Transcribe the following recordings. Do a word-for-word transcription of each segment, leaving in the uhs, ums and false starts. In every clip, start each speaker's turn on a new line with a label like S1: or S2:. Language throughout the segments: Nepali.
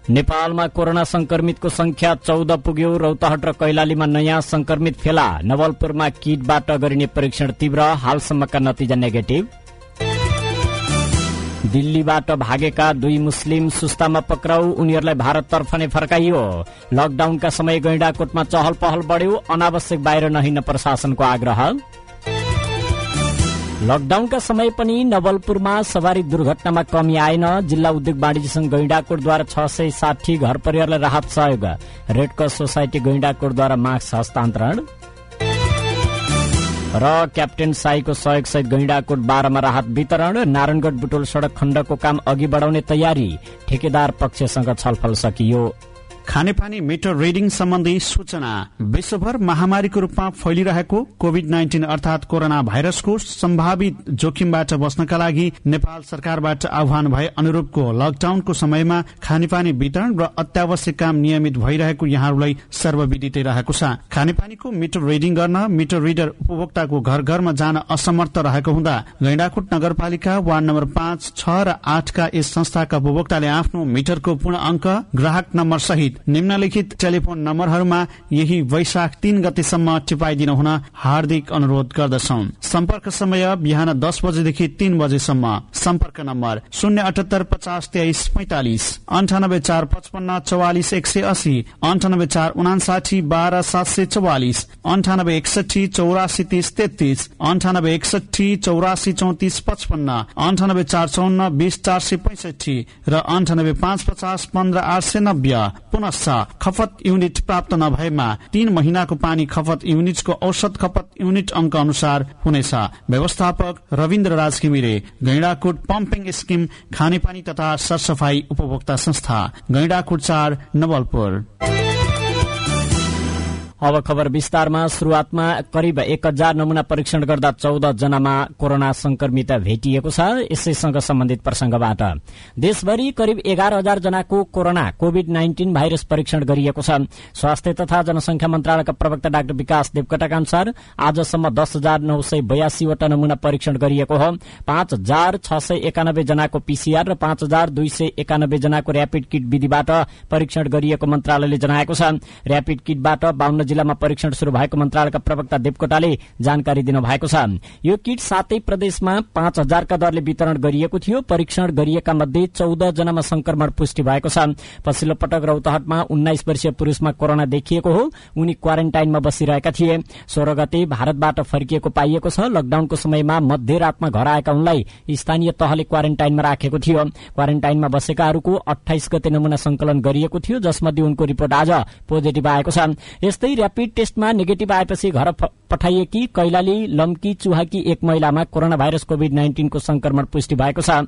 S1: नेपालमा कोरोना संक्रमितको संख्या चौध पुग्यो। रौतहट र कैलालीमा नयाँ संक्रमित फेला। नवलपुरमा किटबाट गरिने परीक्षण तीव्र, हालसम्मका नतिजा नेगेटिभ। दिल्लीबाट भागेका दुई मुस्लिम सुस्तामा पक्राउ, उनीहरूलाई भारततर्फ नै फर्काइयो। लकडाउनका समय गैंडाकोटमा चहल पहल बढ्यो, अनावश्यक बाहिर नहिँड्न प्रशासनको आग्रह। लकडाउनका समय पनि नवलपुरमा सवारी दुर्घटनामा कमी आएन। जिल्ला उद्योग वाणिज्य संघ गैंडाकोटद्वारा छ सय साठी घर परिवारलाई राहत सहयोग। रेडक्रस सोसाइटी गैंडाकोटद्वारा मास्क हस्तान्तरण र क्याप्टेन साईको सहयोग सहित गैंडाकोट बाह्रमा राहत वितरण। नारायणगढ बुटोल सड़क खण्डको काम अघि बढाउने तयारी, ठेकेदार पक्षसँग छलफल सकियो।
S2: खानेपानी मिटर रिडिङ सम्बन्धी सूचना। विश्वभर महामारीको रूपमा फैलिरहेको कोभिड नाइन्टिन अर्थात कोरोना भाइरसको सम्भावित जोखिमबाट बस्नका लागि नेपाल सरकारबाट आह्वान भए अनुरूपको लकडाउनको समयमा खानेपानी वितरण र अत्यावश्यक काम नियमित भइरहेको यहाँहरूलाई सर्वविदितै रहेको छ। खानेपानीको मिटर रिडिङ गर्न मिटर रिडर उपभोक्ताको घर घरमा जान असमर्थ रहेको हुँदा गैंडाकोट नगरपालिका वार्ड नम्बर पाँच, छ र आठका यस संस्थाका उपभोक्ताले आफ्नो मिटरको पूर्ण अंक, ग्राहक नम्बर सहित निम्नलिखित टेलिफोन नम्बरहरूमा यही वैशाख तीन गतेसम्म टिपाइदिनु हुन हार्दिक अनुरोध गर्दछौं। सम्पर्क समय बिहान दस बजेदेखि तीन बजेसम्म। सम्पर्क नम्बर शून्य अठहत्तर पचास तेइस पैंतालिस, अन्ठानब्बे चार पचपन्न चौवालिस एक सय अस्सी, अन्ठानब्बे चार उनासाठी बाह्र सात सय चौवालिस, अन्ठानब्बे एकसठी चौरासी तीस तेत्तीस, अन्ठानब्बे एकसठी चौरासी चौतिस पचपन्न, अन्ठानब्बे चार चौन्न बीस चार सय पैंसठी र अन्ठानब्बे पाँच पचास पन्ध्र आठ सय नब्बे। पुनश्च खपत युनिट प्राप्त नभएमा तीन महिनाको पानी खपत युनिटको औसत खपत युनिट अंक अनुसार हुनेछ। व्यवस्थापक रविन्द्र राज घिमिरे, गैंडाकोट पम्पिङ स्किम, खानेपानी तथा सरसफाई उपभोक्ता संस्था, गैंडाकोट चार, नवलपुर।
S1: अब खबर विस्तारमा। शुरूआतमा करिब एक हजार नमूना परीक्षण गर्दा चौध जनामा कोरोना संक्रमित भेटिएको छ। यसैसँग सम्बन्धित प्रसंगबाट देशभरि करिब एघार हजार जनाको कोरोना कोभिड नाइन्टिन भाइरस परीक्षण गरिएको छ। स्वास्थ्य तथा जनसंख्या मन्त्रालयका प्रवक्ता डाक्टर विकास देवकोटाका अनुसार आजसम्म दस हजार नौ सय बयासीवटा नमूना परीक्षण गरिएको हो। पाँच हजार छ सय एकानब्बे जनाको पीसीआर र पाँच हजार दुई सय एकानब्बे जनाको र्यापिड किट विधिबाट परीक्षण गरिएको मन्त्रालयले जनाएको छ। र्यापिड किटबाट बाहन्न जिल्लामा परीक्षण शुरू भएको मन्त्रालयका प्रवक्ता देवकोटाले जानकारी दिनुभएको छ। यो किट सातै प्रदेशमा पाँच हजारका दरले वितरण गरिएको थियो। परीक्षण गरिएका मध्ये चौध जनामा संक्रमण पुष्टि भएको छ। पछिल्लो पटक रौतहटमा उन्नाइस वर्षीय पुरूषमा कोरोना देखिएको हो। उनी क्वारेन्टाइनमा बसिरहेका थिए। सोह्र गते भारतबाट फर्किएको पाइएको छ। लकडाउनको समयमा मध्यरातमा घर आएका उनलाई स्थानीय तहले क्वारेन्टाइनमा राखेको थियो। क्वारेन्टाइनमा बसेकाहरूको अठाइस गते नमूना संकलन गरिएको थियो, जसमध्ये उनको रिपोर्ट आज पोजिटिभ आएको छ। यस्तै र्यापिड टेस्टमा नेगेटिभ आएपछि घर पठाइएकी कैलाली लम्की चुहाकी एक महिलामा कोरोना भाइरस कोभिड नाइन्टिनको संक्रमण पुष्टि भएको छ।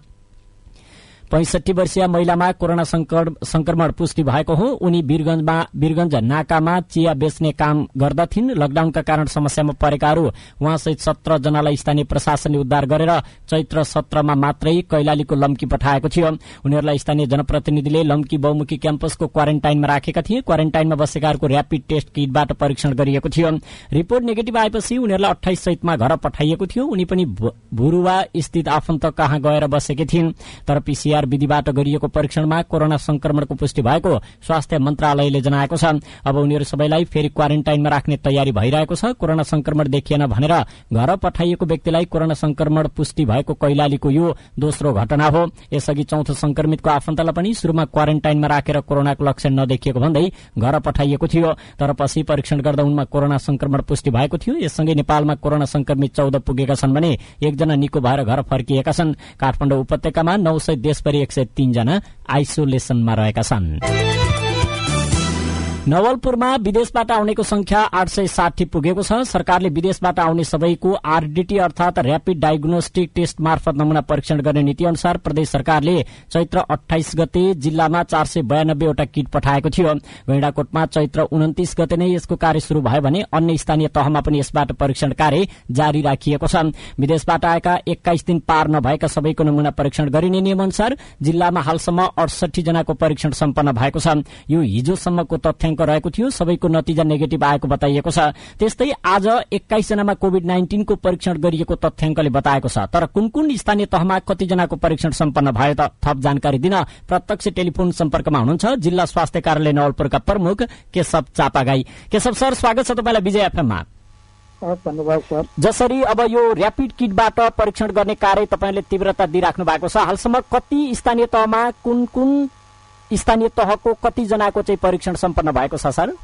S1: पैंसठी वर्षीय महिलामा कोरोना संक्रमण पुष्टि भएको हो। उनी वीरगंजमा वीरगंज नाकामा चिया बेच्ने काम गर्दथिन्। लकडाउनका कारण समस्यामा परेकाहरू उहाँसहित सत्र जनालाई स्थानीय प्रशासनले उद्धार गरेर चैत्र सत्रमा मात्रै कैलालीको लम्की पठाएको थियो। उनीहरूलाई स्थानीय जनप्रतिनिधिले लम्की बहुमुखी क्याम्पसको क्वारेन्टाइनमा राखेका थिए। क्वारेन्टाइनमा बसेकाहरूको र्यापिड टेस्ट किटबाट परीक्षण गरिएको थियो। रिपोर्ट नेगेटिभ आएपछि उनीहरूलाई अठाइस सहितमा घर पठाइएको थियो। उनी पनि भुरुवा स्थित आफन्त कहाँ गएर बसेकी थिइन्। तर पीसीआर विधिबाट गरिएको परीक्षणमा कोरोना संक्रमणको पुष्टि भएको स्वास्थ्य मन्त्रालयले जनाएको छ। अब उनीहरू सबैलाई फेरि क्वारेन्टाइनमा राख्ने तयारी भइरहेको छ। कोरोना संक्रमण देखिएन भनेर घर पठाइएको व्यक्तिलाई कोरोना संक्रमण पुष्टि भएको कैलालीको यो दोस्रो घटना हो। यसअघि चौथो संक्रमितको आफन्तलाई पनि सुरुमा क्वारेन्टाइनमा राखेर कोरोनाको लक्षण नदेखिएको भन्दै घर पठाइएको थियो। तर पछि परीक्षण गर्दा उनमा कोरोना संक्रमण पुष्टि भएको थियो। यससँगै नेपालमा कोरोना संक्रमित चौध पुगेका छन् भने एकजना निको भएर घर फर्किएका छन्। काठमाडौँ उपत्यकामा नौ सय देशभरि एक सय तीन जना आइसोलेसनमा रहेका छन्। नवलपुरमा विदेशबाट आउनेको संख्या आठ सय साठी पुगेको छ। सरकारले विदेशबाट आउने सबैको आरडीटी अर्थात र्यापिड डायग्नोस्टिक टेस्ट मार्फत नमूना परीक्षण गर्ने नीति अनुसार प्रदेश सरकारले चैत्र अठाइस गते जिल्लामा चार सय बयानब्बेवटा किट पठाएको थियो। गैंडाकोटमा चैत्र उन्तिस गते नै यसको कार्य शुरू भयो भने अन्य स्थानीय तहमा पनि यसबाट परीक्षण कार्य जारी राखिएको छ। विदेशबाट आएका एक्काइस दिन पार नभएका सबैको नमूना परीक्षण गरिने नियम अनुसार जिल्लामा हालसम्म अडसठी जनाको परीक्षण सम्पन्न भएको छ। यो हिजोसम्मको तथ्याङ्क तथ्याङ्क रहेको थियो, सबैको नतिजा नेगेटिभ आएको बताइएको छ। त्यस्तै आज एक्काइस जनामा कोभिड नाइन्टिनको परीक्षण गरिएको तथ्याङ्कले बताएको छ। तर कुन कुन स्थानीय तहमा कतिजनाको परीक्षण सम्पन्न भयो त थप जानकारी दिन प्रत्यक्ष टेलिफोन सम्पर्कमा हुनुहुन्छ जिल्ला स्वास्थ्य कार्यालय नवलपुरका प्रमुख केशव चापागाई। केशव सर, स्वागत छ तपाईँलाई विजय एफएममा।
S3: धन्यवाद सर।
S1: जसरी अब यो र्यापिड किटबाट परीक्षण गर्ने कार्य तपाईँले तीव्रता दिइराख्नु भएको छ, हालसम्म कति स्थानीय तहमा कुन कुन स्थानीय तहको कतिजनाको चाहिँ परीक्षण सम्पन्न भएको छ सर?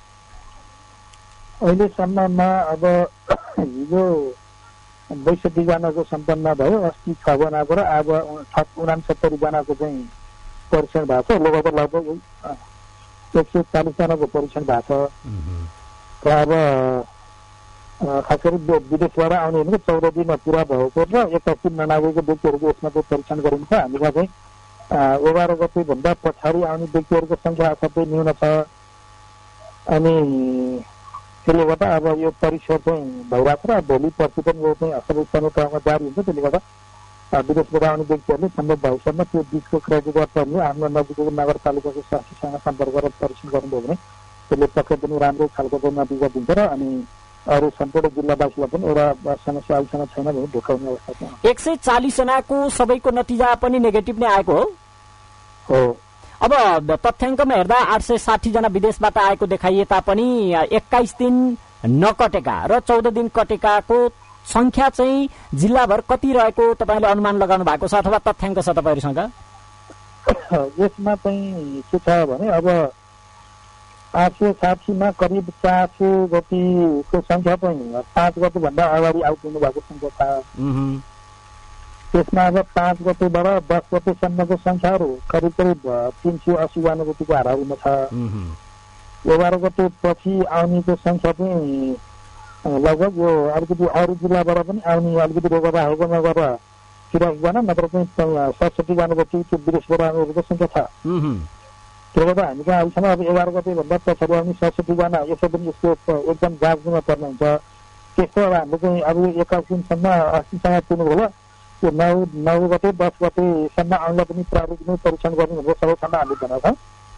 S3: अहिलेसम्ममा अब हिजो बैसठी जनाको सम्पन्न भयो, अस्ति छ जनाको र अब उनासत्तरी जनाको चाहिँ परीक्षण भएको छ। लगभग लगभग एक सय चालिस जनाको परीक्षण भएको छ। र अब खास गरी विदेशबाट आउने भनेको चौध दिनमा पुरा भएको र एक्काइस दिन ननागेको व्यक्तिहरूको यसमा चाहिँ परीक्षण गरिन्छ। हामीमा चाहिँ एघार गते भन्दा पछाडि आउने व्यक्तिहरूको संख्या असाध्यै न्यून छ। अनि त्यसले गर्दा अब यो परीक्षण चाहिँ भइरहेको छ र भोलि पर्सि पनि यो चाहिँ सबै स्थानीय तहमा जारी हुन्छ। त्यसले गर्दा विदेशबाट आउने व्यक्तिहरूले सम्भव भएसम्म त्यो बिचको क्राइटेरिया पर्ने आफ्नो नजिकको नगरपालिकाको स्वास्थ्यसँग सम्पर्क गरेर परीक्षण गर्नुभयो भने त्यसले पक्कै पनि राम्रो खालको चाहिँ नतिजा दिन्छ र अनि अरू सम्पूर्ण जिल्लावासीलाई पनि एउटा समस्या अहिलेसम्म छैन भने ढुकाउने अवस्था छ।
S1: एक सय चालिस जनाको सबैको नतिजा पनि नेगेटिभ नै आएको हो
S3: हो
S1: अब तथ्याङ्कमा हेर्दा आठ सय साठी जना विदेशबाट आएको देखाइए तापनि एक्काइस दिन नकटेका र चौध दिन कटेकाको संख्या चाहिँ जिल्लाभर कति रहेको तपाईँले अनुमान लगाउनु भएको छ अथवा तथ्याङ्क छ तपाईँहरूसँग?
S3: यसमा चाहिँ के छ भने अब आठ सय साठीमा करिब चार सय जतिको संख्या चाहिँ पाँच गते भन्दा अगाडि आइपुग्नु भएको संख्या छ। त्यसमा अब पाँच गतेबाट दस गतेसम्मको संख्याहरू करिब करिब तीन सय अस्सी जना जतिको हाराहारीमा छ। एघार गते पछि आउनेको संख्या चाहिँ लगभग यो अलिकति अरू जिल्लाबाट पनि आउने अलिकति रोग भएको नगरेर तिरासी जना नत्र चाहिँ सडसठी जना जति त्यो विदेशबाट आउनेहरूको संख्या छ। त्यसले गर्दा हामी कहाँ अहिलेसम्म अब एघार गते भन्दा पछाडि आउने सडसठी जना यसो पनि यसको एकदम जाँच दिनमा पर्ने हुन्छ। त्यस्तो अब हामीले चाहिँ अब एक्काइस दिनसम्म अस्तिसम्म पुग्नु होला त्यो नौ नौ गते दस गतेसम्म आउनलाई पनि प्राविधिक परीक्षण गर्ने भनेर सबैभन्दा हामीले भनेको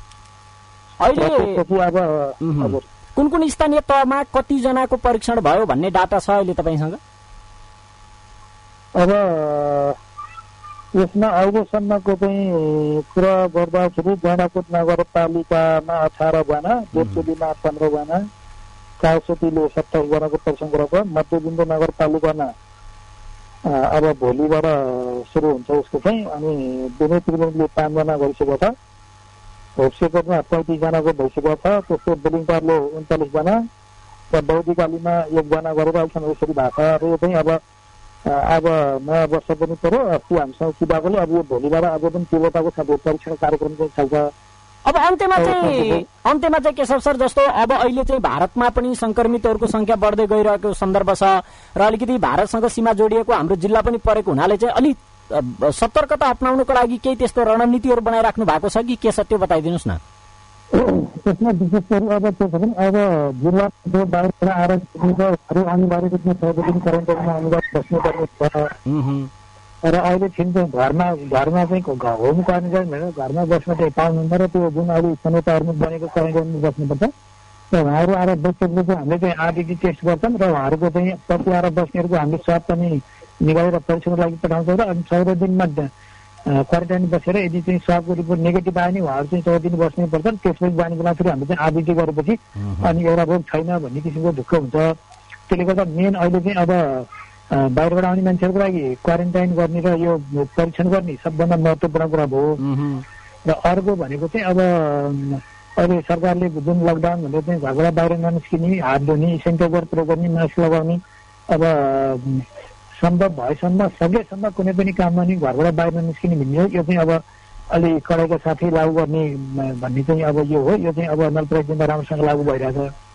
S3: छ।
S1: अब कुन कुन स्थानीय तहमा कतिजनाको परीक्षण भयो भन्ने डाटा छ अहिले तपाईँसँग?
S3: अब यसमा अहिलेसम्मको चाहिँ कुरा गर्दाखेरि गैँडाकोट नगरपालिकामा अठारजना, देवचोलीमा पन्ध्रजना, कालसोटीले सत्ताइस जनाको परीक्षण गरेको, मध्यबिन्दु नगरपालिकामा अब भोलिबाट सुरु हुन्छ उसको चाहिँ, अनि दुवै त्रिवेणीले पाँचजना गरिसकेको छ, होप्सेकोटमा पैँतिसजनाको भइसकेको छ, त्यस्तै बेलिङपारले उन्चालिसजना र बौद्धिकालीमा एकजना गरेर अहिलेसम्म यसरी भएको छ। र यो चाहिँ अब अब नयाँ वर्ष पनि पऱ्यो, अस्ति हामीसँग सिधाएकोले अब यो भोलिबाट अब पनि तीव्रताको साथ परीक्षण कार्यक्रम चाहिँ चल्छ।
S1: अब अन्त्यमा चाहिँ अन्त्यमा चाहिँ केशव सर, जस्तो अब अहिले चाहिँ भारतमा पनि संक्रमितहरूको संख्या बढ्दै गइरहेको सन्दर्भ छ र अलिकति भारतसँग सीमा जोडिएको हाम्रो जिल्ला पनि परेको हुनाले चाहिँ अलिक सतर्कता अप्नाउनको लागि केही त्यस्तो रणनीतिहरू बनाइराख्नु भएको छ कि के छ त्यो बताइदिनुहोस् न।
S3: त्यसमा विशेष गरी अब के छ भने अब जिल्लाको बाहिरबाट आएर अनिवार्य रूपमा चौध दिन क्वारेन्टाइनमा अनिवार्य बस्नुपर्ने छ। र अहिले चाहिँ घरमा घरमा चाहिँ होम क्वारेन्टाइन भनेर घरमा बस्न चाहिँ पाउनुहुन्न र त्यो जुन अहिले जनताहरूमा बनेको क्वारेन्टाइनमा बस्नुपर्छ। र उहाँहरू आएर बसेपछि चाहिँ हामीले चाहिँ आरटिटी टेस्ट गर्छौँ र उहाँहरूको चाहिँ पछि आएर बस्नेहरूको हामीले स्वाब पनि निकालेर परीक्षणको लागि पठाउँछौँ र अनि चौध दिनमा क्वारेन्टाइन बसेर यदि चाहिँ स्वाबको रिपोर्ट नेगेटिभ आयो भने उहाँहरू चाहिँ चौध दिन बस्नै पर्छ। त्यसपछि जाने बेला फेरि हामीले चाहिँ आरटिटी गरेपछि अनि एउटा रोग छैन भन्ने किसिमको ढुक्क हुन्छ। त्यसले गर्दा मेन अहिले चाहिँ अब बाहिरबाट आउने मान्छेहरूको लागि क्वारेन्टाइन गर्ने र यो परीक्षण गर्ने सबभन्दा महत्त्वपूर्ण कुरा भयो। र अर्को भनेको चाहिँ अब अहिले सरकारले जुन लकडाउन भनेर चाहिँ घरबाट बाहिर ननिस्किने, हात धुने, सेनिटाइजर प्रयोग गर्ने, मास्क लगाउने, अब सम्भव भएसम्म सकेसम्म कुनै पनि काममा नि घरबाट बाहिर ननिस्किने भन्ने यो चाहिँ अब अलि कडाइका साथै लागू गर्ने भन्ने चाहिँ अब यो हो। यो चाहिँ अब नलपरासीमा राम्रोसँग लागू भइरहेछ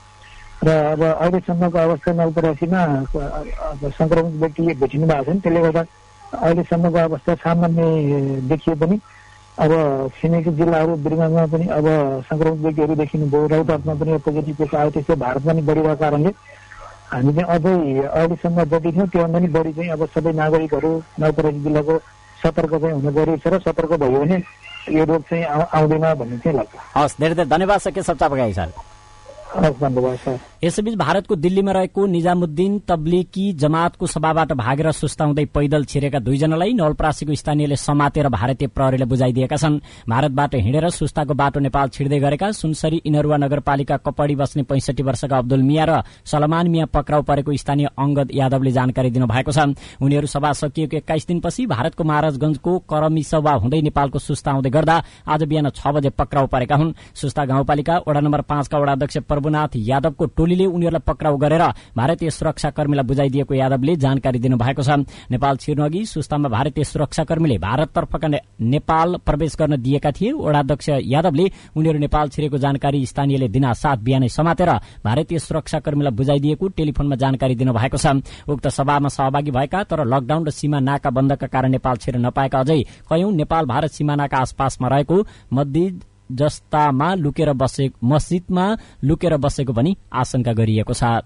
S3: र अब अहिलेसम्मको अवस्था नलपरासीमा संक्रमित व्यक्ति भेटिनु भएको छैन। त्यसले गर्दा अहिलेसम्मको अवस्था सामान्य देखिए पनि अब छिमेकी जिल्लाहरू बिरगञ्जमा पनि अब संक्रमित व्यक्तिहरू देखिनु भयो, रौतहटमा पनि पोजिटिभ केस आयो। त्यस्तै भारत पनि बढिरहेको कारणले हामी चाहिँ अझै अहिलेसम्म जति थियौँ त्योभन्दा पनि बढी चाहिँ अब सबै नागरिकहरू नलपरासी जिल्लाको सतर्क चाहिँ हुन जरुरी छ र सतर्क भयो भने यो रोग चाहिँ आउँदैन भन्ने चाहिँ लाग्छ।
S1: हस्, धेरै धेरै धन्यवाद छ केशव चापागाई सर। यसैबीच भारतको दिल्लीमा रहेको निजामुद्दिन तब्लिकी जमातको सभाबाट भागेर सुस्ताउँदै पैदल छिरेका दुईजनालाई नवलपरासीको स्थानीयले समातेर भारतीय प्रहरीले बुझाइदिएका छन्। भारतबाट हिँडेर सुस्ताको बाटो नेपाल छिर्दै गरेका सुनसरी इनरुवा नगरपालिका कपडी बस्ने पैंसठी वर्षका अब्दुल मिया र सलमान मिया पक्राउ परेको स्थानीय अंगद यादवले जानकारी दिनुभएको छ। उनीहरू सभा सकिएको एक्काइस दिनपछि भारतको महाराजगंजको करमिसभा हुँदै नेपालको सुस्ता आउँदै गर्दा आज बिहान छ बजे पक्राउ परेका हुन्। सुस्ता गाउँपालिका वडा नम्बर पाँचका वडाध्यक्ष प्रभुनाथ यादवको टोलीले उनीहरूलाई पक्राउ गरेर भारतीय सुरक्षाकर्मीलाई बुझाइदिएको यादवले जानकारी दिनुभएको छ। नेपाल छिर्न अघि सुस्तामा भारतीय सुरक्षाकर्मीले भारततर्फका नेपाल प्रवेश गर्न दिएका थिए। वडाध्यक्ष यादवले उनीहरू नेपाल छिरेको जानकारी स्थानीयले दिना साथ बिहानै समातेर भारतीय सुरक्षाकर्मीलाई बुझाइदिएको टेलिफोनमा जानकारी दिनुभएको छ। उक्त सभामा सहभागी भएका तर लकडाउन र सीमा नाका बन्दका कारण नेपाल छिर्न नपाएका अझै कयौं नेपाल भारत सीमानाका आसपासमा रहेको मस्जिद जस्तामा लुकेर बसेको मस्जिदमा लुकेर बसेको पनि आशंका गरिएको छ।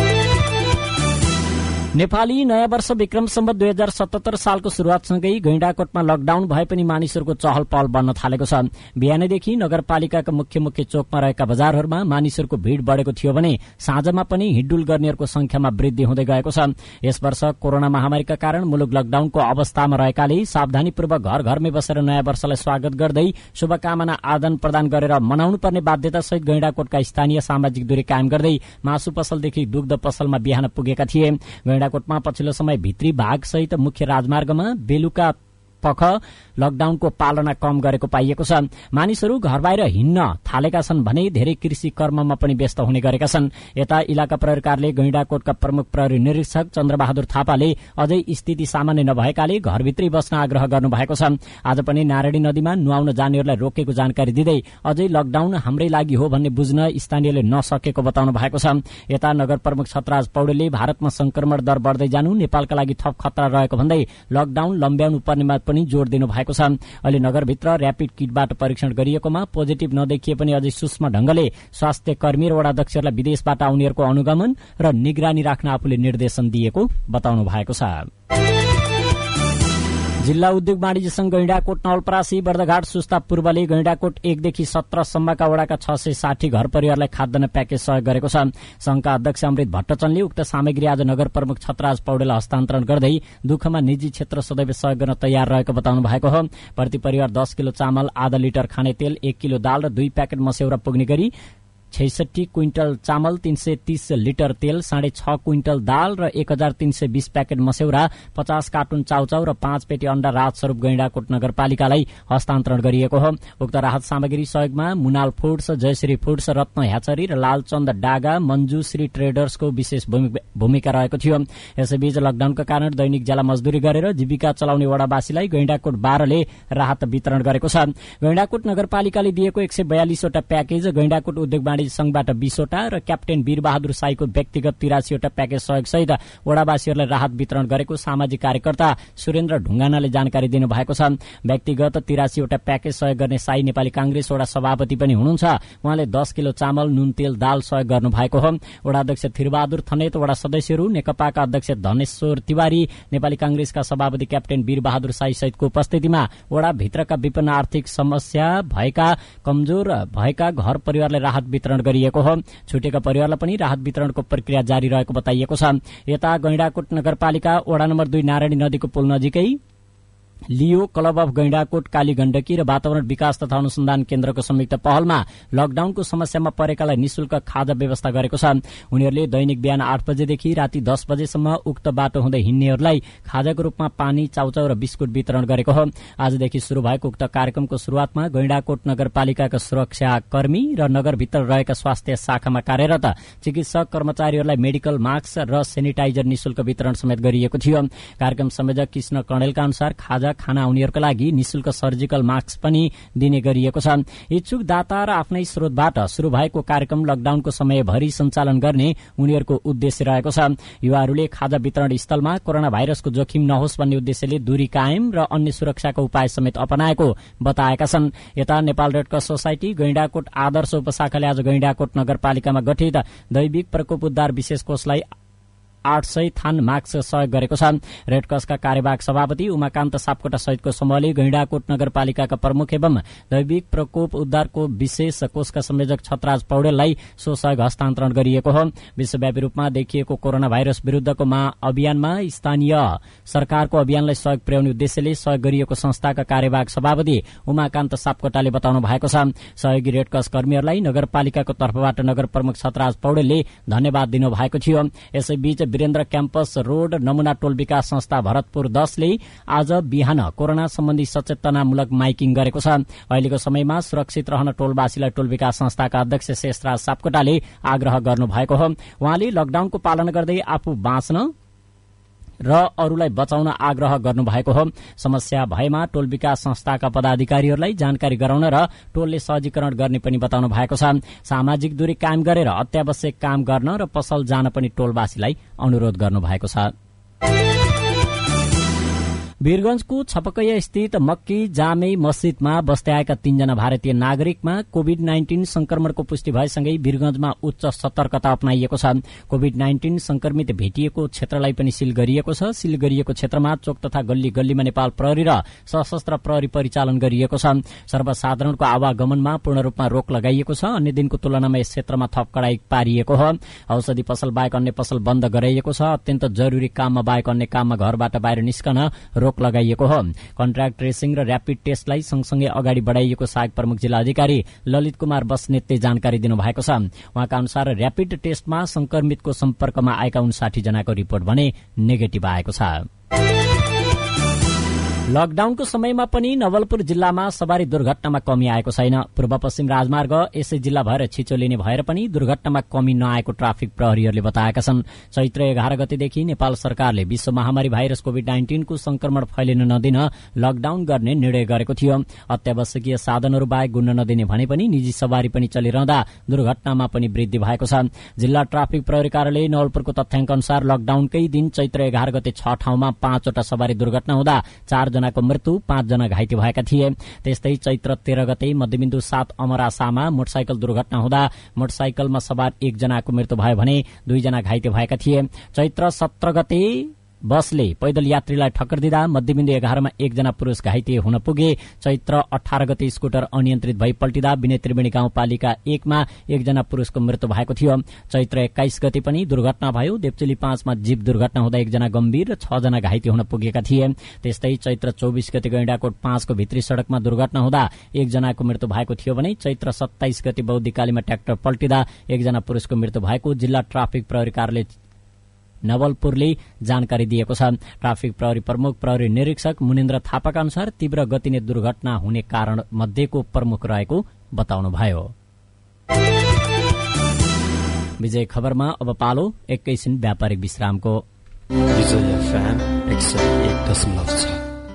S1: नेपाली नयाँ वर्ष विक्रम सम्वत दुई हजार सतहत्तर सालको शुरूआतसँगै गैंडाकोटमा लकडाउन भए पनि मानिसहरूको चहल पहल बढ्न थालेको छ। बिहानैदेखि नगरपालिकाका मुख्य मुख्य चोकमा रहेका बजारहरूमा मानिसहरूको भीड़ बढ़ेको थियो भने साँझमा पनि हिडडुल गर्नेहरूको संख्यामा वृद्धि हुँदै गएको छ। यस वर्ष कोरोना महामारीका कारण मुलुक लकडाउनको अवस्थामा रहेकाले सावधानीपूर्वक घर घरमै बसेर नयाँ वर्षलाई स्वागत गर्दै शुभकामना आदान प्रदान गरेर मनाउनु पर्ने बाध्यतासहित गैंडाकोटका स्थानीय सामाजिक दूरी कायम गर्दै मासु पसलदेखि दुग्ध पसलमा बिहान पुगेका थिए। गैंडाकोटमा पछिल्लो समय भित्री भाग सहित मुख्य राजमार्गमा बेलुका पख लकडाउनको पालना कम गरेको पाइएको छ। मानिसहरू घर बाहिर हिँड्न थालेका छन् भने धेरै कृषि कर्ममा पनि व्यस्त हुने गरेका छन्। यता इलाका प्रहरी कार्यालय गैंडाकोटका प्रमुख प्रहरी निरीक्षक चन्द्रबहादुर थापाले अझै स्थिति सामान्य नभएकाले घरभित्रै बस्न आग्रह गर्नुभएको छ। आज पनि नारायणी नदीमा नुहाउन जानेहरूलाई रोकेको जानकारी दिँदै अझै लकडाउन हाम्रै लागि हो भन्ने बुझ्न स्थानीयले नसकेको बताउनु भएको छ। यता नगर प्रमुख छतराज पौडेलले भारतमा संक्रमण दर बढ्दै जानु नेपालका लागि थप खतरा रहेको भन्दै लकडाउन लम्ब्याउनु पर्नेमा पनि जोड़ दिनु भएको छ। अहिले नगरभित्र र्यापिड किटबाट परीक्षण गरिएकोमा पोजिटिभ नदेखिए पनि अझै सूक्ष्म ढंगले स्वास्थ्य कर्मी र वडाध्यक्षहरूलाई विदेशबाट आउनेहरूको अनुगमन र निगरानी राख्न आफूले निर्देशन दिएको बताउनु भएको छ। जिल्ला उद्योग वाणिज्य संघ गैंडाकोट नवलपरासी बर्दघाट सुस्ता पूर्वले गैंडाकोट एकदेखि सत्र सम्मका वडाका छ सय साठी घर परिवारलाई खाद्यान्न प्याकेज सहयोग गरेको छ। संघका अध्यक्ष अमृत भट्टचनले उक्त सामग्री आज नगर प्रमुख छतराज पौडेललाई हस्तान्तरण गर्दै दुःखमा निजी क्षेत्र सदैव सहयोग गर्न तयार रहेको बताउनु भएको हो। प्रति परिवार दस किलो चामल, आधा लिटर खाने तेल, एक किलो दाल र दुई प्याकेट मस्यौरा पुग्ने गरी छैसठी क्विन्टल चामल, तीन सय तीस लिटर तेल, साढे छ क्विन्टल दाल र एक हजार तीन सय बीस प्याकेट मस्यौरा, पचास कार्टुन चाउचाउ र पाँच पेटी अण्डा राहत स्वरूप गैंडाकोट नगरपालिकालाई हस्तान्तरण गरिएको हो। उक्त राहत सामग्री सहयोगमा Munal foods, Jayashree foods, Ratna hatchery र लालचन्द डागा, मञ्जुश्री ट्रेडर्सको विशेष भूमिका रहेको थियो। यसैबीच लकडाउनका कारण दैनिक ज्याला मजदुरी गरेर जीविका चलाउने वडावासीलाई गैंडाकोट बाह्रले राहत वितरण गरेको छ। गैंडाकोट नगरपालिकाले दिएको एक सय बयालिसवटा प्याकेज, गैंडाकोट उद्योग संघबाट बीसवटा र क्याप्टेन वीरबहादुर साईको व्यक्तिगत तिरासीवटा प्याकेज सहयोग सहित वडावासीहरूलाई राहत वितरण गरेको सामाजिक कार्यकर्ता सुरेन्द्र ढुङ्गानाले जानकारी दिनुभएको छ। व्यक्तिगत तिरासीवटा प्याकेज सहयोग गर्ने साई नेपाली कांग्रेस वडा सभापति पनि हुनुहुन्छ। उहाँले दस किलो चामल, नुन, तेल, दाल सहयोग गर्नुभएको हो। वडाध्यक्ष थिरबहादुर थनेत, वडा सदस्यहरू नेकपाका अध्यक्ष धनेश्वर तिवारी, नेपाली कांग्रेसका सभापति क्याप्टेन वीरबहादुर साई सहितको उपस्थितिमा वडा भित्रका विपन्न आर्थिक समस्या भएका कमजोर भएका घर परिवारलाई राहत वितरण गरिएको हो। छुटेका परिवारलाई पनि राहत वितरणको प्रक्रिया जारी रहेको बताइएको छ। यता गैंडाकोट नगरपालिका वडा नम्बर दुई नारायणी नदीको पुल नजिकै Leo club of Gaindakot, Kali Gandaki र वातावरण विकास तथा अनुसन्धान केन्द्रको संयुक्त पहलमा लकडाउनको समस्यामा परेकालाई निशुल्क खाजा व्यवस्था गरेको छ। उनीहरूले दैनिक बिहान आठ बजेदेखि राति दस बजेसम्म उक्त बाटो हुँदै हिँड्नेहरूलाई खाजाको रूपमा पानी, चाउचाउ र बिस्कुट वितरण गरेको हो। आजदेखि शुरू भएको उक्त कार्यक्रमको शुरूआतमा गैंडाकोट नगरपालिकाका सुरक्षाकर्मी र नगरभित्र रहेका स्वास्थ्य शाखामा कार्यरत चिकित्सक कर्मचारीहरूलाई मेडिकल मास्क र सेनिटाइजर निशुल्क वितरण समेत गरिएको थियो। कार्यक्रम संयोजक कृष्ण कणेलका अनुसार खाजा खाना उनीहरूका लागि निशुल्क सर्जिकल मास्क पनि दिने गरिएको छ। इच्छुक दाता र आफ्नै स्रोतबाट शुरू भएको कार्यक्रम लकडाउनको समयभरि सञ्चालन गर्ने उनीहरूको उद्देश्य रहेको छ। युवाहरूले खाजा वितरण स्थलमा कोरोना भाइरसको जोखिम नहोस् भन्ने उद्देश्यले दूरी कायम र अन्य सुरक्षाको उपाय समेत अपनाएको बताएका छन्। यता नेपाल रेडक्रस सोसाइटी गैंडाकोट आदर्श उपशाखाले आज गैंडाकोट नगरपालिकामा गठित दैविक प्रकोप उद्धार विशेष कोषलाई आठ सय थान मास्क सहयोग गरेको छ। रेडक्रसका कार्यवाहक सभापति उमाकान्त सापकोटा सहितको समूहले गैंडाकोट नगरपालिकाका प्रमुख एवं दैविक प्रकोप उद्धारको विशेष कोषका संयोजक छतराज पौडेललाई सो सहयोग हस्तान्तरण गरिएको हो। विश्वव्यापी रूपमा देखिएको कोरोना भाइरस विरूद्धको अभियानमा स्थानीय सरकारको अभियानलाई सहयोग पुर्याउने उद्देश्यले सहयोग गरिएको संस्थाका कार्यवाहक सभापति उमाकान्त सापकोटाले बताउनु भएको छ। सहयोगी रेडक्रस कर्मीहरूलाई नगरपालिकाको तर्फबाट नगर प्रमुख छतराज पौडेलले धन्यवाद दिनुभएको थियो। यसैबीच वीरेन्द्र क्याम्पस रोड नमूना टोल विकास संस्था भरतपुर दशले आज बिहान कोरोना सम्बन्धी सचेतनामूलक माइकिङ गरेको छ। अहिलेको समयमा सुरक्षित रहन टोलवासीलाई टोल विकास संस्थाका अध्यक्ष शेषराज सापकोटाले आग्रह गर्नुभएको हो। उहाँले लकडाउनको पालना गर्दै आफू बाँच्न र अरूलाई बचाउन आग्रह गर्नुभएको हो। समस्या भएमा टोल विकास संस्थाका पदाधिकारीहरूलाई जानकारी गराउन र टोलले सहजीकरण गर्ने पनि बताउनु भएको छ। सामाजिक दूरी कायम गरेर अत्यावश्यक काम गर्न र पसल जान पनि टोलवासीलाई अनुरोध गर्नुभएको छ। वीरगंजको छपकैया स्थित मक्की जामे मस्जिदमा बस्दै आएका तीनजना भारतीय नागरिकमा कोविड नाइन्टीन संक्रमणको पुष्टि भएसँगै वीरगंजमा उच्च सतर्कता अपनाइएको छ। कोविड नाइन्टीन संक्रमित भेटिएको क्षेत्रलाई पनि सील गरिएको छ। सील गरिएको क्षेत्रमा चोक तथा गल्ली गल्लीमा नेपाल प्रहरी र सशस्त्र प्रहरी परिचालन गरिएको छ। सर्वसाधारणको आवागमनमा पूर्ण रूपमा रोक लगाइएको छ। अन्य दिनको तुलनामा यस क्षेत्रमा थप कडाई पारिएको हो। औषधि पसल बाहेक अन्य पसल बन्द गराइएको छ। अत्यन्त जरूरी काममा बाहेक अन्य काममा घरबाट बाहिर निस्कन रोक लगाइएको हो। कन्ट्राक्ट ट्रेसिङ र र्यापिड टेस्टलाई सँगसँगै अगाडि बढ़ाइएको सहायक प्रमुख जिल्ला अधिकारी ललित कुमार बस्नेतले जानकारी दिनुभएको छ। उहाँका अनुसार र्यापिड टेस्टमा संक्रमितको सम्पर्कमा आएका उन्साठी जनाको रिपोर्ट भने नेगेटिभ आएको छ। लकडाउनको समयमा पनि नवलपुर जिल्लामा सवारी दुर्घटनामा कमी आएको छैन। पूर्व पश्चिम राजमार्ग यसै जिल्ला भएर छिचो लिने भएर पनि दुर्घटनामा कमी नआएको ट्राफिक प्रहरीहरूले बताएका छन्। चैत्र एघार गतेदेखि नेपाल सरकारले विश्व महामारी भाइरस कोविड नाइन्टीनको संक्रमण फैलिन नदिन लकडाउन गर्ने निर्णय गरेको थियो। अत्यावश्यकीय साधनहरू बाहेक गुन्न नदिने भने पनि निजी सवारी पनि चलिरहँदा दुर्घटनामा पनि वृद्धि भएको छ। जिल्ला ट्राफिक प्रहरी कार्यालय नवलपुरको तथ्याङ्क अनुसार लकडाउनकै दिन चैत्र एघार गते छ ठाउँमा पाँचवटा सवारी दुर्घटना हुँदा चार जनाको मृत्यु पाँच जना घाइते भएका थिए। त्यस्तै चैत्र तेह्र गते मध्यबिन्दु सात अमरासामा मोटरसाइकल दुर्घटना हुँदा मोटरसाइकलमा सवार एक जनाको मृत्यु भयो भने दुईजना घाइते भएका थिए। चैत्र सत्र गते बसले पैदल यात्रीलाई ठक्कर दिँदा मध्यबिन्दु एघारमा एकजना पुरूष घाइते हुन पुगे। चैत्र अठार गते स्कुटर अनियन्त्रित भई पल्टिँदा विनय त्रिवेणी गाउँपालिका एकमा एकजना पुरूषको मृत्यु भएको थियो। चैत्र एक्काइस गते पनि दुर्घटना भयो। देवचुली पाँचमा जीप दुर्घटना हुँदा एकजना गम्भीर र छ जना घाइते हुन पुगेका थिए। त्यस्तै चैत्र चौबिस गते गैंडाकोट पाँचको भित्री सड़कमा दुर्घटना हुँदा एकजनाको मृत्यु भएको थियो भने चैत्र सत्ताइस गते बौद्धिकालीमा ट्र्याक्टर पल्टिँदा एकजना पुरूषको मृत्यु भएको जिल्ला ट्राफिक प्रहरी कार्यालय नवलपुरले जानकारी दिएको छ। ट्राफिक प्रहरी प्रमुख प्रहरी निरीक्षक मुनेन्द्र थापाका अनुसार तीव्र गतिले दुर्घटना हुने कारण मध्येको प्रमुख रहेको बताउनुभयो। विजय खबरमा अब पालो एकैछिन व्यापारिक विश्रामको।
S4: विजय एफएम एक सय एक दशमलव छ।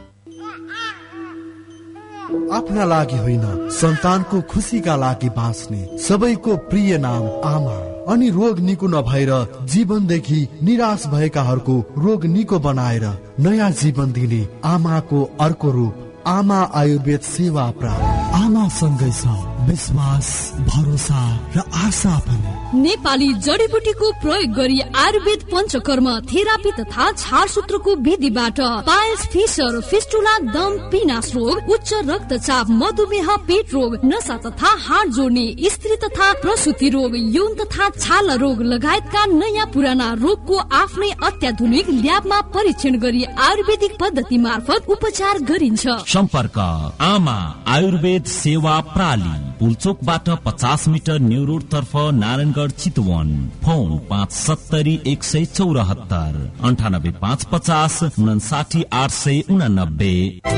S5: आफ्ना लागि होइन सन्तानको खुशीका लागि बाँच्ने सबैको प्रिय नाम आमा। अनि रोग निको नभएर जीवनदेखि निराश भएकाहरूको रोग निको बनाएर नयाँ जीवन दिने आमाको अर्को रूप आमा आयुर्वेद सेवा प्राप्त। आमा सँगै छ विश्वास, भरोसा र आशा पनि।
S6: नेपाली जडीबुटीको प्रयोग गरी आयुर्वेद पञ्चकर्म थेरापी तथा छारसूत्रको विधिबाट पाइल्स, फिसर, फिस्टुला, दम, पिनास रोग, उच्च रक्तचाप, मधुमेह, पेट रोग, नसा तथा हाड जोड्ने, स्त्री तथा प्रसुति रोग, यौन तथा छाला रोग लगायतका नयाँ पुराना रोगको आफ्नै अत्याधुनिक ल्याबमा परीक्षण गरी आयुर्वेदिक पद्धति मार्फत उपचार गरिन्छ।
S7: सम्पर्क आमा आयुर्वेद सेवा प्राली, पुलचोकबाट पचास मिटर न्यू रोड तर्फ नारायणगढ़ चितवन। फोन पाँच सत्तरी एक सय चौरात्तर अन्ठानब्बे पाँच पचास उनासाठी आठ सय उनानब्बे।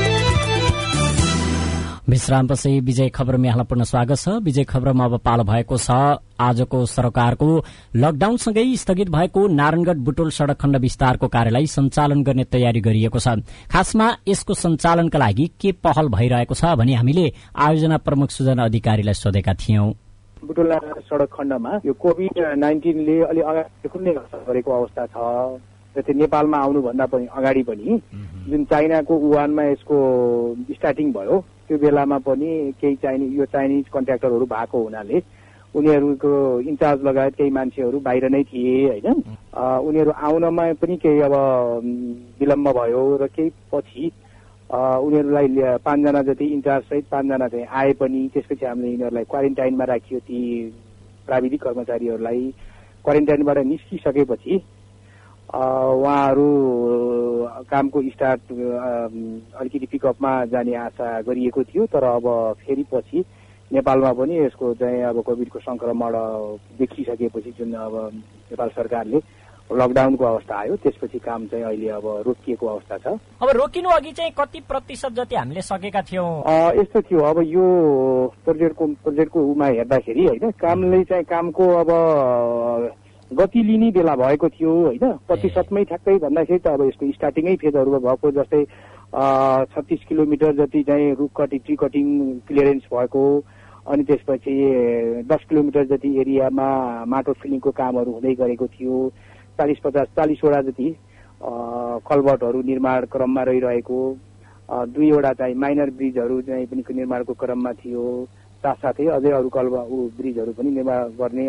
S1: विश्रामपछि विजय खबरमा यहाँलाई पुनः स्वागत छ। विजय खबरमा अब पालो भएको छ आजको सरकारको लकडाउनसँगै स्थगित भएको नारायणगढ़ बुटोल सड़क खण्ड विस्तारको कार्यलाई सञ्चालन गर्ने तयारी गरिएको छ। खासमा यसको सञ्चालनका लागि के पहल भइरहेको छ भने हामीले आयोजना प्रमुख सुजना अधिकारीलाई सोधेका थियौं।
S3: बुटोल सड़क खण्डमा यो कोभिड नाइन्टिनले अलि अगाडि खुल्ने गरेको अवस्था छ। जस्तै नेपालमा आउनुभन्दा पनि अगाडि पनि जुन चाइनाको वुहानमा यसको स्टार्टिङ भयो त्यो बेलामा पनि केही चाइनिज यो चाइनिज कन्ट्र्याक्टरहरू भएको हुनाले उनीहरूको इन्चार्ज लगायत केही मान्छेहरू बाहिर नै थिए होइन। उनीहरू आउनमा पनि केही अब विलम्ब भयो र केही पछि उनीहरूलाई पाँचजना जति इन्चार्ज सहित पाँचजना चाहिँ आए पनि त्यसपछि हामीले यिनीहरूलाई क्वारेन्टाइनमा राखियो। ती प्राविधिक कर्मचारीहरूलाई क्वारेन्टाइनबाट निस्किसकेपछि उहाँहरू कामको स्टार्ट अलिकति पिकअपमा जाने आशा गरिएको थियो। तर अब फेरि पछि नेपालमा पनि यसको चाहिँ अब कोभिडको संक्रमण देखिसकेपछि जुन अब नेपाल सरकारले लकडाउनको अवस्था आयो त्यसपछि काम चाहिँ अहिले अब रोकिएको अवस्था छ।
S1: अब रोकिनु अघि चाहिँ कति प्रतिशत जति हामीले सकेका थियौँ?
S3: यस्तो थियो, अब यो प्रोजेक्टको प्रोजेक्टको उमा हेर्दाखेरि होइन कामले चाहिँ कामको अब गति लिने बेला भएको थियो होइन। प्रतिशतमै ठ्याक्कै भन्दाखेरि त अब यसको स्टार्टिङै फेजहरू भएको जस्तै छत्तिस किलोमिटर जति चाहिँ रुख कटिङ ट्री कटिङ क्लियरेन्स भएको, अनि त्यसपछि दस किलोमिटर जति एरियामा माटो फिलिङको कामहरू हुँदै गरेको थियो। चालिस पचास चालिसवटा जति कल्भर्टहरू निर्माण क्रममा रहिरहेको, दुईवटा चाहिँ माइनर ब्रिजहरू चाहिँ पनि निर्माणको क्रममा थियो। साथसाथै अझै अरू कल्भ ब्रिजहरू पनि निर्माण गर्ने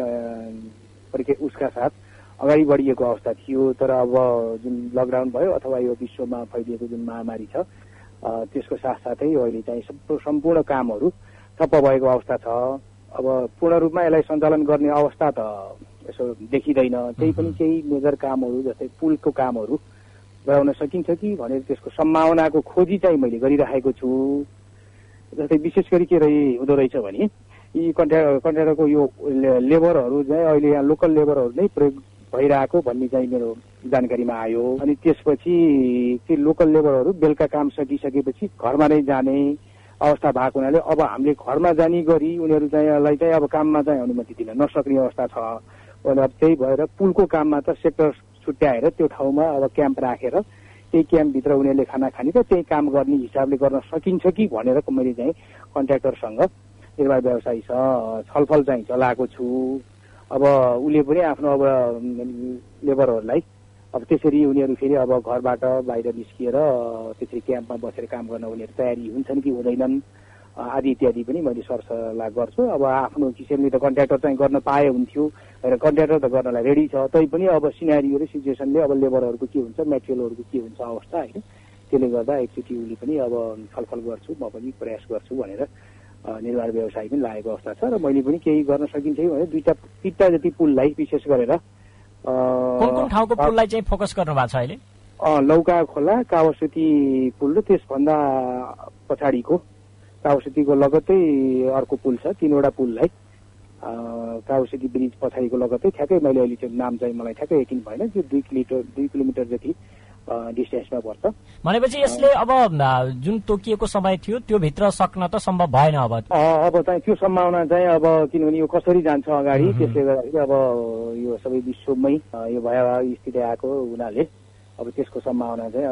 S3: उसका साथ अगाडि बढिएको अवस्था थियो। तर अब जुन लकडाउन भयो अथवा यो विश्वमा फैलिएको जुन महामारी छ त्यसको साथसाथै अहिले चाहिँ सम्पूर्ण कामहरू ठप्प भएको अवस्था छ। अब पूर्ण रूपमा यसलाई सञ्चालन गर्ने अवस्था त यसो देखिँदैन। त्यही पनि केही मेजर कामहरू जस्तै पुलको कामहरू गराउन सकिन्छ कि भनेर त्यसको सम्भावनाको खोजी चाहिँ मैले गरिरहेको छु। जस्तै विशेष गरी के रही हुँदो रहेछ भने यी कन्ट्रा कन्ट्राक्टरको यो लेबरहरू चाहिँ अहिले यहाँ लोकल लेबरहरू नै प्रयोग भइरहेको भन्ने चाहिँ मेरो जानकारीमा आयो। अनि त्यसपछि ती लोकल लेबरहरू बेलुका काम सकिसकेपछि घरमा नै जाने अवस्था भएको हुनाले अब हामीले घरमा जाने गरी उनीहरू चाहिँ चाहिँ अब काममा चाहिँ अनुमति दिन नसक्ने अवस्था छ। अब त्यही भएर पुलको काममा त सेक्टर छुट्याएर त्यो ठाउँमा अब क्याम्प राखेर त्यही क्याम्पभित्र उनीहरूले खाना खाने र त्यही काम गर्ने हिसाबले गर्न सकिन्छ कि भनेर मैले चाहिँ कन्ट्राक्टरसँग निर्माण व्यवसायीसँग छलफल चाहिँ चलाएको छु। अब उसले पनि आफ्नो अब लेबरहरूलाई अब त्यसरी उनीहरू फेरि अब घरबाट बाहिर निस्किएर त्यसरी क्याम्पमा बसेर काम गर्न उनीहरू तयारी हुन्छन् कि हुँदैनन् आदि इत्यादि पनि मैले सरसल्लाह गर्छु। अब आफ्नो किसिमले त कन्ट्राक्टर चाहिँ गर्न पाए हुन्थ्यो र कन्ट्राक्टर त गर्नलाई रेडी छ। तैपनि अब सिनारियो र सिचुएसनले अब लेबरहरूको के हुन्छ, मेटेरियलहरूको के हुन्छ अवस्था होइन, त्यसले गर्दा एकचोटि उसले पनि अब छलफल गर्छु, म पनि प्रयास गर्छु भनेर निर्माण व्यवसाय पनि लागेको अवस्था छ। र मैले पनि केही गर्न सकिन्छ भने दुईटा तिनवटा जति पुललाई विशेष गरेर
S1: कुन कुन ठाउँको पुललाई चाहिँ फोकस गर्नु भएको छ अहिले?
S3: लौका खोला, कावासुती पुल र त्यसभन्दा पछाडिको कावासुतीको लगत्तै अर्को पुल छ, तीनवटा पुललाई कावासुती ब्रिज पछाडिको लगत्तै ठ्याक्कै मैले अहिले त्यो नाम चाहिँ मलाई ठ्याक्कै यकिन भएन, त्यो दुई किलोमिटर दुई किलोमिटर जति डिस्टेन्समा पर्छ।
S1: भनेपछि यसले अब जुन तोकिएको समय थियो त्यो भित्र सक्न त सम्भव भएन। अब
S3: अब चाहिँ त्यो सम्भावना चाहिँ अब किनभने यो कसरी जान्छ अगाडि, त्यसले गर्दाखेरि अब यो सबै विश्वमै यो भयावह स्थिति आएको हुनाले अब त्यसको सम्भावना चाहिँ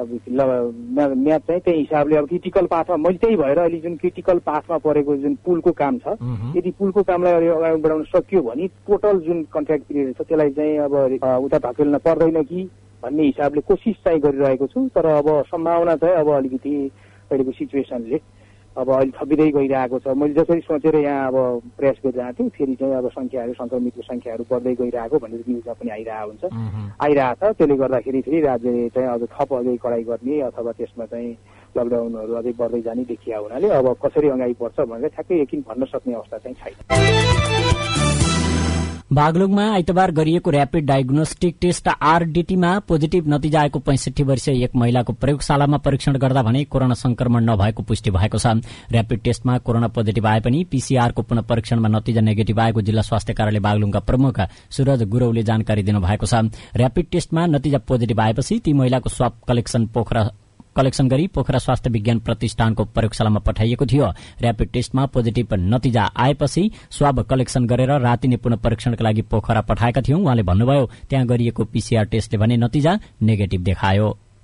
S3: अब म्याच चाहिँ त्यही हिसाबले अब क्रिटिकल पाथमा मैले त्यही भएर अहिले जुन क्रिटिकल पाथमा परेको जुन पुलको काम छ यदि पुलको कामलाई अगाडि बढाउन सकियो भने टोटल जुन कन्ट्र्याक्ट पिरियड छ त्यसलाई चाहिँ अब उता धकेल्न पर्दैन कि भन्ने हिसाबले कोसिस चाहिँ गरिरहेको छु। तर अब सम्भावना चाहिँ अब अलिकति अहिलेको सिचुएसनले अब अहिले थपिँदै गइरहेको छ। मैले जसरी सोचेर यहाँ अब प्रयास गरिरहेको थिएँ फेरि चाहिँ अब सङ्ख्याहरू सङ्क्रमितको सङ्ख्याहरू बढ्दै गइरहेको भनेर न्युजमा पनि आइरहेको हुन्छ आइरहेको छ। त्यसले गर्दाखेरि फेरि राज्यले चाहिँ अझ थप अझै कडाइ गर्ने अथवा त्यसमा चाहिँ लकडाउनहरू अझै बढ्दै जाने देखिया हुनाले अब कसरी अगाडि बढ्छ भनेर ठ्याक्कै यकिन भन्न सक्ने अवस्था चाहिँ छैन।
S1: बागलुङमा आइतबार गरिएको र्यापिड डायग्नोस्टिक टेस्ट आरडीटीमा पोजिटिभ नतिजा आएको पैंसठी वर्षीय एक महिलाको प्रयोगशालामा परीक्षण गर्दा भने कोरोना संक्रमण नभएको पुष्टि भएको छ। र्यापिड टेस्टमा कोरोना पोजिटिभ आए पनि पीसीआरको पुनः परीक्षणमा नतिजा नेगेटिभ आएको जिल्ला स्वास्थ्य कार्यालय बागलुङका प्रमुख सूरज गुरौले जानकारी दिनुभएको छ। र्यापिड टेस्टमा नतिजा पोजिटिभ आएपछि ती महिलाको स्वाब कलेक्सन पोखरा कलेक्सन गरी पोखरा स्वास्थ्य विज्ञान प्रतिष्ठानको प्रयोगशालामा पठाइएको थियो। र्यापिड टेस्टमा पोजिटिभ नतिजा आएपछि स्वाब कलेक्सन गरेर रातिने पुनः परीक्षणका लागि पोखरा पठाएका थियौं। उहाँले भन्नुभयो त्यहाँ गरिएको पीसीआर टेस्टले भने नतिजा नेगेटिभ देखायो।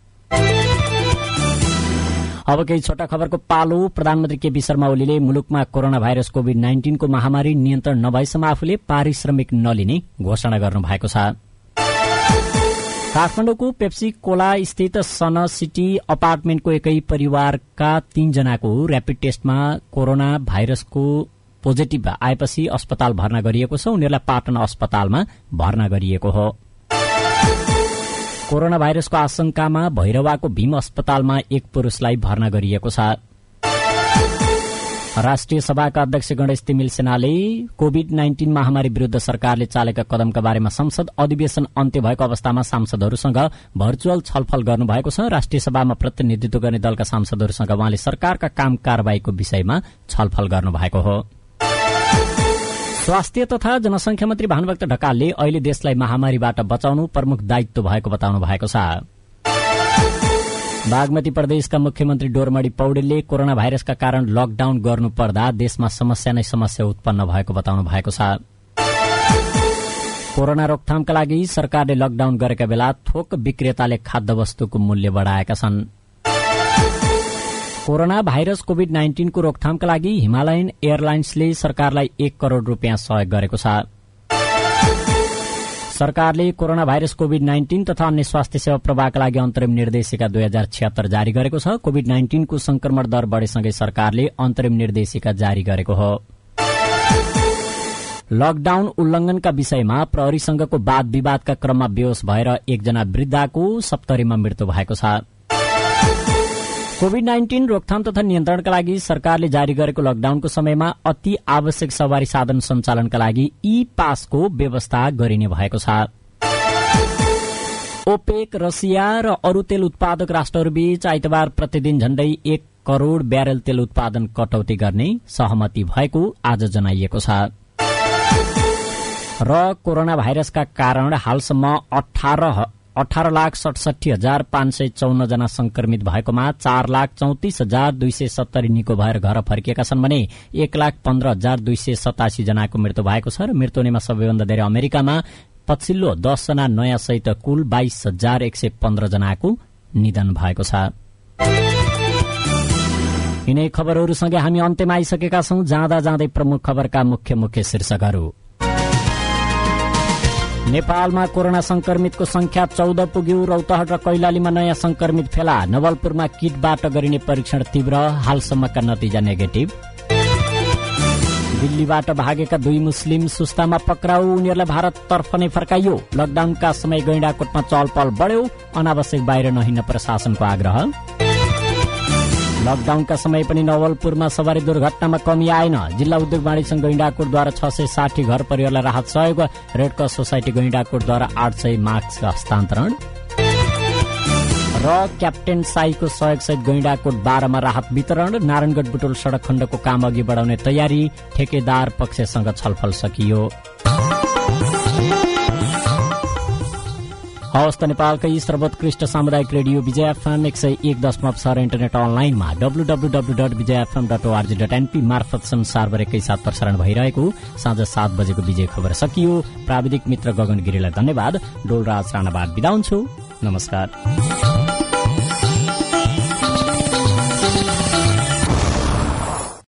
S1: अब केही छोटा खबरको पालो। प्रधानमन्त्री केपी शर्मा ओलीले मुलुकमा कोरोना भाइरस कोभिड नाइन्टिनको महामारी नियन्त्रण नभएसम्म आफूले पारिश्रमिक नलिने घोषणा गर्नु भएको छ। काठमाडौँको पेप्सी कोला स्थित सन सिटी अपार्टमेन्टको एकै परिवारका तीनजनाको र्यापिड टेस्टमा कोरोना भाइरसको पोजिटिभ आएपछि अस्पताल भर्ना गरिएको छ। उनीहरूलाई पाटन अस्पतालमा भर्ना गरिएको हो। कोरोना भाइरसको आशंकामा भैरवाको भीम अस्पतालमा एक पुरुषलाई भर्ना गरिएको छ। राष्ट्रिय सभाका अध्यक्ष गणेश तिमिल सेनाले कोविड नाइन्टीन महामारी विरूद्ध सरकारले चालेका कदमका बारेमा संसद अधिवेशन अन्त्य भएको अवस्थामा सांसदहरूसँग भर्चुअल छलफल गर्नुभएको छ। राष्ट्रिय सभामा प्रतिनिधित्व गर्ने दलका सांसदहरूसँग उहाँले सरकारका काम कारबाहीको विषयमा छलफल गर्नुभएको हो। स्वास्थ्य तथा जनसंख्या मन्त्री भानुभक्त ढकालले अहिले देशलाई महामारीबाट बचाउनु प्रमुख दायित्व भएको बताउनु भएको छ। बागमती प्रदेशका मुख्यमन्त्री डोरमणि पौडेलले कोरोना भाइरसका कारण लकडाउन गर्नुपर्दा देशमा समस्या नै समस्या उत्पन्न भएको बताउनु भएको छ। कोरोना रोकथामका लागि सरकारले लकडाउन गरेका बेला थोक विक्रेताले खाद्य वस्तुको मूल्य बढ़ाएका छन्। कोरोना भाइरस कोविड नाइन्टीनको रोकथामका लागि हिमालयन एयरलाइन्सले सरकारलाई एक करोड़ रूपियाँ सहयोग गरेको छ। सरकारले कोरोना भाइरस कोविड नाइन्टीन तथा अन्य स्वास्थ्य सेवा प्रवाहका लागि अन्तरिम निर्देशिका दुई हजार छिहत्तर जारी गरेको छ। कोविड नाइन्टीनको संक्रमण दर बढ़ेसँगै सरकारले अन्तरिम निर्देशिका जारी गरेको हो। लकडाउन उल्लंघनका विषयमा प्रहरीसँगको वाद विवादका क्रममा बेहोस भएर एकजना वृद्धाको सप्तरीमा मृत्यु भएको छ। कोविड नाइन्टीन रोकथाम तथा नियन्त्रणका लागि सरकारले जारी गरेको लकडाउनको समयमा अति आवश्यक सवारी साधन सञ्चालनका लागि ई पासको व्यवस्था गरिने भएको छ। ओपेक, रसिया र अरू तेल उत्पादक राष्ट्रहरूबीच आइतबार प्रतिदिन झण्डै एक करोड़ ब्यारेल तेल उत्पादन कटौती गर्ने सहमति भएको आज जनाइएको छ। र कोरोना भाइरसका कारण हालसम्म अठारह अठारह लाख सडसठी हजार पाँच सय चौन्न जना संक्रमित भएकोमा चार लाख चौतिस हजार दुई सय सत्तरी निको भएर घर फर्किएका छन् भने एक लाख पन्ध्र हजार दुई सय सतासी जनाको मृत्यु भएको छ। र मृत्यु हुनेमा सबैभन्दा धेरै अमेरिकामा पछिल्लो दस जना नयाँ सहित कुल बाइस हजार एक सय पन्ध्र जनाको निधन भएको छ। यिनै खबरहरूसँगै हामी अन्त्यमा आइसकेका छौं। जाँदा जाँदै प्रमुख खबरका मुख्य मुख्य शीर्षकहरू। नेपालमा कोरोना संक्रमितको संख्या चौध पुग्यो। रौतहट र कैलालीमा नयाँ संक्रमित फेला। नवलपुरमा किटबाट गरिने परीक्षण तीव्र, हालसम्मका नतिजा नेगेटिभ। दिल्लीबाट भागेका दुई मुस्लिम सुस्तामा पक्राउ, उनीहरूलाई भारततर्फ नै फर्काइयो। लकडाउनका समय गैंडाकोटमा चहलपहल बढ्यो, अनावश्यक बाहिर नहिँड्न प्रशासनको आग्रह। लकडाउनका समय पनि नवलपुरमा सवारी दुर्घटनामा कमी आएन। जिल्ला उद्योग वाणिज्य संघ गैंडाकोटद्वारा छ सय साठी घर परिवारलाई राहत सहयोग। रेडक्रस सोसाइटी गैंडाकोटद्वारा आठ सय मास्क हस्तान्तरण। र क्याप्टेन साईको सहयोग सहित गैंडाकोट बाह्रमा राहत वितरण। नारायणगढ बुटोल सड़क खण्डको काम अघि बढाउने तयारी, ठेकेदार पक्षसँग छलफल सकियो। हवस् त नेपालकै सर्वोत्कृष्ट सामुदायिक रेडियो विजय एफएम एक सय एक दशमलव छ इन्टरनेट अनलाइनमा W W W dot Vijay FM dot ORG dot NP मार्फत संसारभरिकै साथ प्रसारण भइरहेको साँझ सात बजेको विजय खबर सकियो। प्राविधिक मित्र गगन गिरीलाई धन्यवाद। डोलराज राणाबाट बिदा हुन्छु। नमस्कार।